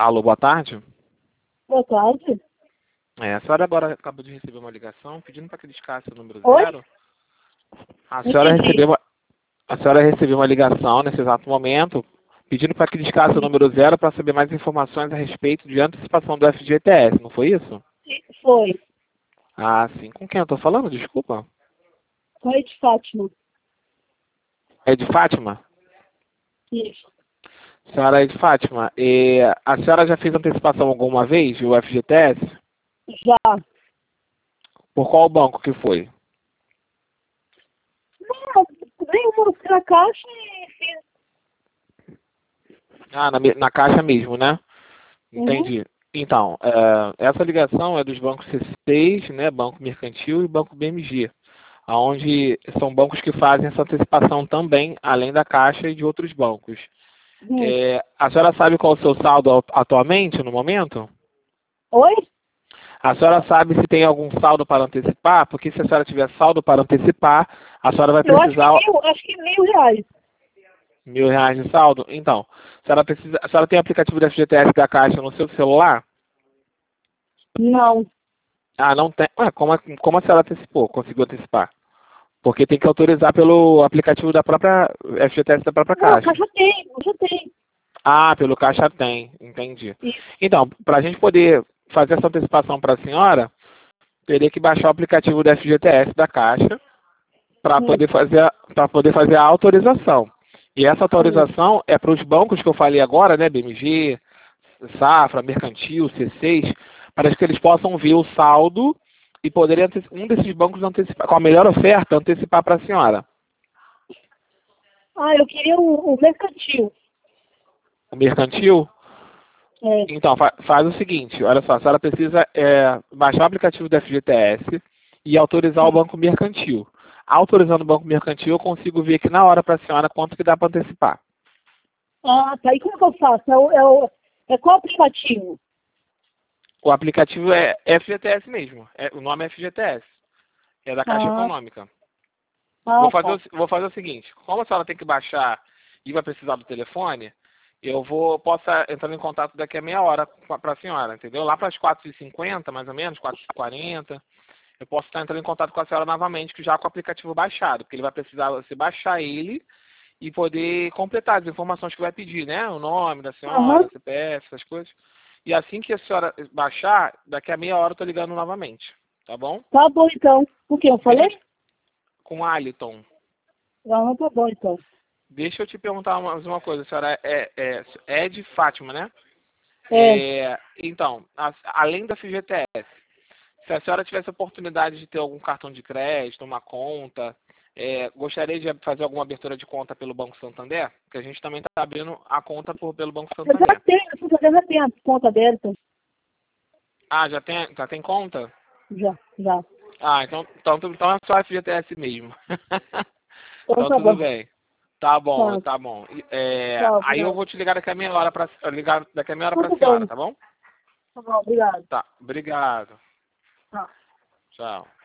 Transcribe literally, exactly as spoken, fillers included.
Alô, boa tarde. Boa tarde. É, a senhora agora acabou de receber uma ligação pedindo para que discasse o número Oi? zero. A senhora Entendi. recebeu uma, a senhora recebeu uma ligação nesse exato momento pedindo para que discasse o número zero para saber mais informações a respeito de antecipação do F G T S, não foi isso? Foi. Ah, sim. Com quem eu estou falando? Desculpa. Foi de Fátima. É de Fátima? Isso. Senhora é de Fátima. E a senhora já fez antecipação alguma vez do F G T S? Já. Por qual banco que foi? Não, veio uma na caixa e fiz. Ah, na, me- na caixa mesmo, né? Uhum. Entendi. Então, é, essa ligação é dos bancos C seis, né, Banco Mercantil e Banco B M G, onde são bancos que fazem essa antecipação também, além da Caixa e de outros bancos. Hum. É, a senhora sabe qual é o seu saldo atu- atualmente, no momento? Oi? A senhora sabe se tem algum saldo para antecipar? Porque se a senhora tiver saldo para antecipar, a senhora vai Eu acho que precisar mil, acho que mil reais. mil reais de saldo. Então, a senhora, precisa, a senhora tem o aplicativo da F G T S da Caixa no seu celular? Não. Ah, não tem. Ué, como, a- como a senhora antecipou? Conseguiu antecipar? Porque tem que autorizar pelo aplicativo da própria F G T S da própria Não, a Caixa. caixa tem, a caixa tem. Ah, pelo Caixa tem, entendi. Isso. Então, para a gente poder fazer essa antecipação para a senhora, teria que baixar o aplicativo da F G T S da Caixa para Hum. poder fazer para poder fazer a autorização. E essa Hum. autorização é para os bancos que eu falei agora, né, B M G, Safra, Mercantil, C seis, para que eles possam ver o saldo e poderem ante- um desses bancos antecipar, com a melhor oferta, antecipar para a senhora. Ah, eu queria o, o mercantil. O mercantil? É. Então, fa- faz o seguinte, olha só, a senhora precisa é, baixar o aplicativo do F G T S e autorizar o Hum. banco mercantil. Autorizando o banco mercantil, eu consigo ver aqui na hora para a senhora quanto que dá para antecipar. Ah, tá. E como que eu faço? É, o, é, o, é qual aplicativo? O aplicativo é F G T S mesmo, é, o nome é F G T S, é da Caixa Ah, Econômica. Vou ah, fazer, tá. o, vou fazer o seguinte, como a senhora tem que baixar e vai precisar do telefone, eu vou posso entrar em contato daqui a meia hora para a senhora, entendeu? Lá para as quatro e cinquenta, mais ou menos, quatro e quarenta, eu posso estar entrando em contato com a senhora novamente, que já com o aplicativo baixado, porque ele vai precisar você baixar ele e poder completar as informações que vai pedir, né? O nome da Aham. senhora, C P F, essas coisas. E assim que a senhora baixar, daqui a meia hora eu tô ligando novamente, tá bom? Tá bom, então. O que eu Deixa eu falei? te... Com Aliton. Ah, tá bom, então. Deixa eu te perguntar mais uma coisa, a senhora é, é, é de Fátima, né? É. É, então, a- além da F G T S, se a senhora tivesse a oportunidade de ter algum cartão de crédito, uma conta, é, gostaria de fazer alguma abertura de conta pelo Banco Santander? Porque a gente também está abrindo a conta por, pelo Banco Eu já Santander. tenho, eu já tenho a conta aberta. Ah, já tem, já tem conta? Já, já. Ah, então, então, tu- então é só F G T S mesmo. Então Então tá tudo bom. bem. Tá bom, Tá, tá bom. E, é, tá, aí eu obrigado. vou te ligar daqui a meia hora para ligar daqui a meia hora para Tudo a senhora, bom. tá bom? Tá bom, obrigado. Tá, obrigado. Tá. Tchau.